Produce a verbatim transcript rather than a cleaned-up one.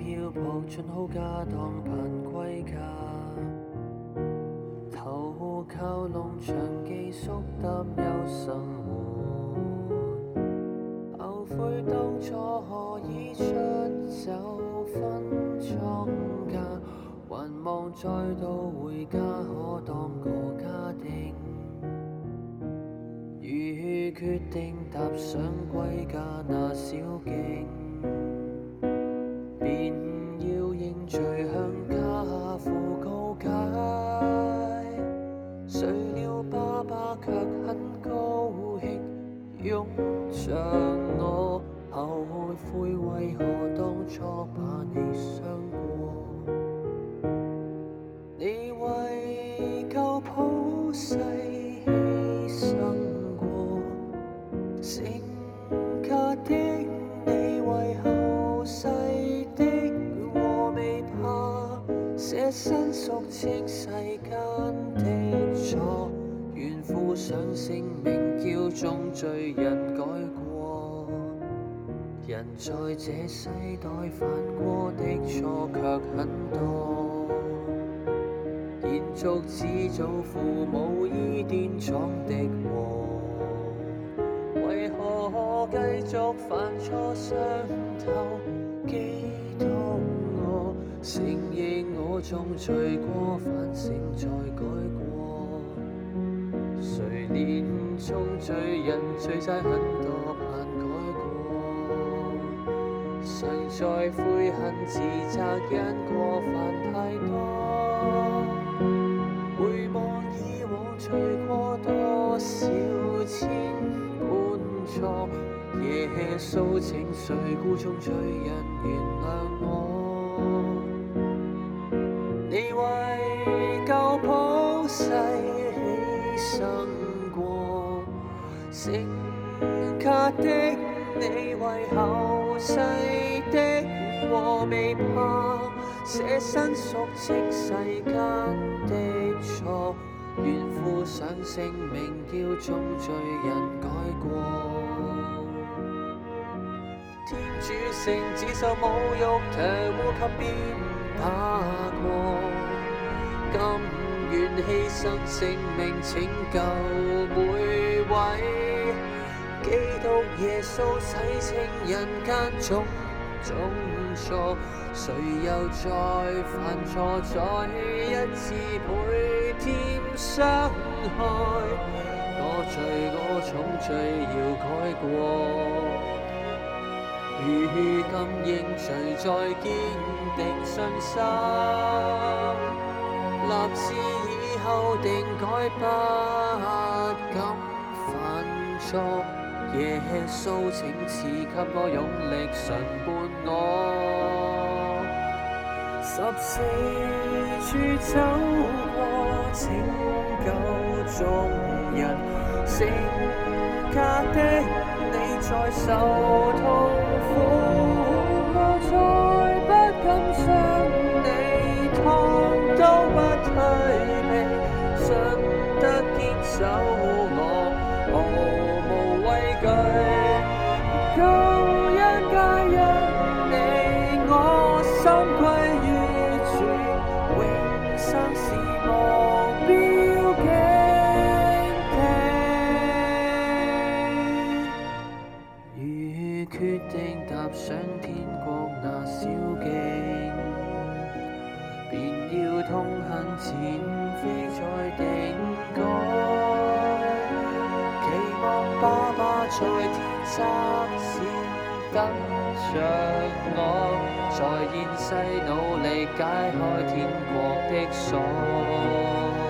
漂泊盡好家當盼歸家，投靠農場寄宿擔憂生活，後悔當初何以出走分莊稼，還望再度回家可當個家丁。如決定踏上歸家那小徑，便要認罪向家父告解。誰料爸爸卻很高興，擁着我，後悔為何當初把你傷過。你為救普世犧牲過，成家的你為後世的禍未怕，捨身贖清世間的錯，願付上性命叫眾罪人改過。人在這世代犯過的錯卻很多，延續自祖父母伊甸莊的禍，為何繼續犯錯傷透基督我？承認我種罪過，反省再改過。誰憐眾罪人罪債很多盼改過，常在悔恨自責因過犯太多。回望以往罪過多少千般錯，耶穌請垂顧眾罪人原諒我。你為救普世犧牲過，成家的你為後世的禍未怕，捨身贖清世間的錯，願付上性命叫眾罪人改過。天主聖子受侮辱，強護及鞭打過，甘願犧牲性命拯救每位。基督耶穌洗清人間種種錯，誰又再犯錯，再一次倍添傷害？我罪我重罪要改過，如今認罪再堅定信心，立志以後定改不敢犯錯。耶穌請賜給我勇力常伴我，十四處走過拯救眾人，成家的你在受痛苦，我再不敢將你燙都不退避，信得堅守我毫無畏懼，救恩皆因你，我心歸於主，永生是目標荊棘。如決定踏上天國那小徑，便要痛恨前非再定改。爸爸在天側線等着我，在現世努力解開天國的鎖。